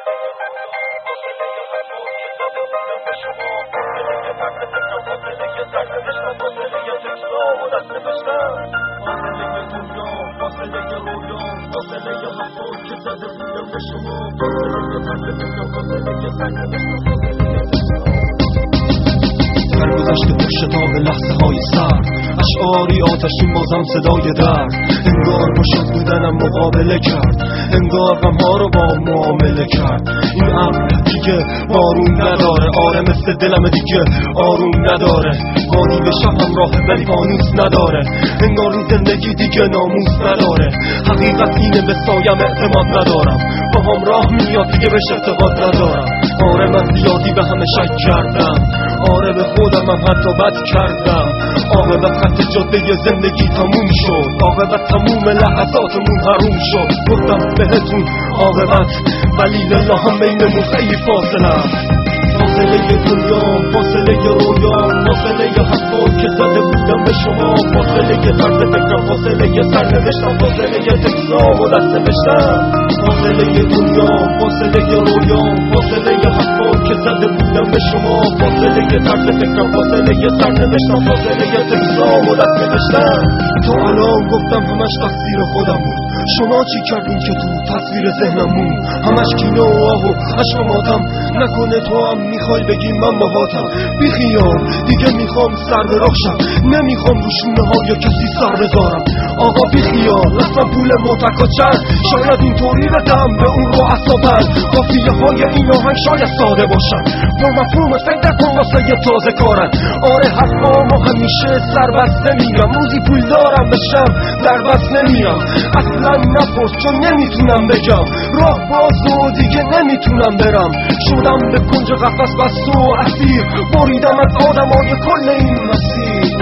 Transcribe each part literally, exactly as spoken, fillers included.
سرگذشت پرشتاب لحظه های سرد، اشعاری آتشین بازم صدای درد. انگار با شاد بودنم مقابله کرد، انگار غمها رو با معامله کرد. این ابر دیگه بارون نداره، آره مثل دلم دیگه آروم نداره. بانی به شب همراهه ولی فانوس نداره، انگار این زندگی دیگه ناموس نداره. حقیقت اینه به سایم اعتماد ندارم، با هم راه میاد دیگه بهش اعتقاد ندارم. آره من زیادی به همه شک کردم، آره به خودم هم حتی بد کردم. عاقبت خط جاده زندگی تموم شد، عاقبت تموم لحظاتمون حروم شد. گفتم بهتون عاقبت ولی لله هم بینمون خیلی فاصله است. فاصله دنیا، فاصله رویا، فاصله حرفا که زده بودم به شما، فاصله طرز فکرم، فاصله سرنوشتم، فاصله تکرار و دست نوشتم. فاصله دنیا، فاصله رویا، فاصله حرفا که زده بودم به شما، فاصله طرز فکرم، فاصله سرنوشتم، فاصله تکرار و دست نوشتم. تا الان گفتم همش تقصیر خودم بود، شما چی کردین که تو تصویر ذهنمون همش کینه و آه و عشق و ماتم؟ نکنه تو هم میخوای بگی من باهاتم؟ بی خیال دیگه میخوام سر به راه شم، نمیخوام رو شونه های کسی سر بذارم. آقا بی خیال اصلا پول متکا چند، شاید اینطوری بدم به اون رو اصابن. قافیه های این آهنگ شاید ساده باشن، با مفهوم فکر نکن واسه یه تازه کارن. آره حرفامو همیشه سر بسته میگم، روزی پول دارم بشم در بس نمیرم. اصلا نپرس چون نمیتونم بگم، راه باز و دیگه نمیتونم برم. شدم به کنج قفس بست و اسیر، بریدم از آدمای کل این مسیر.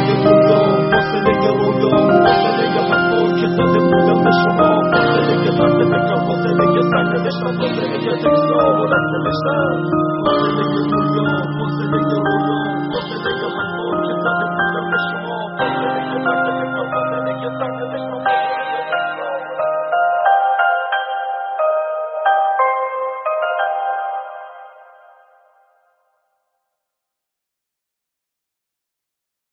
فاصله رویا، فاصله حرفا که زده بودم به شما، فاصله طرز فکرم، فاصله سرنوشتم، فاصله تکرار و دست نوشتم.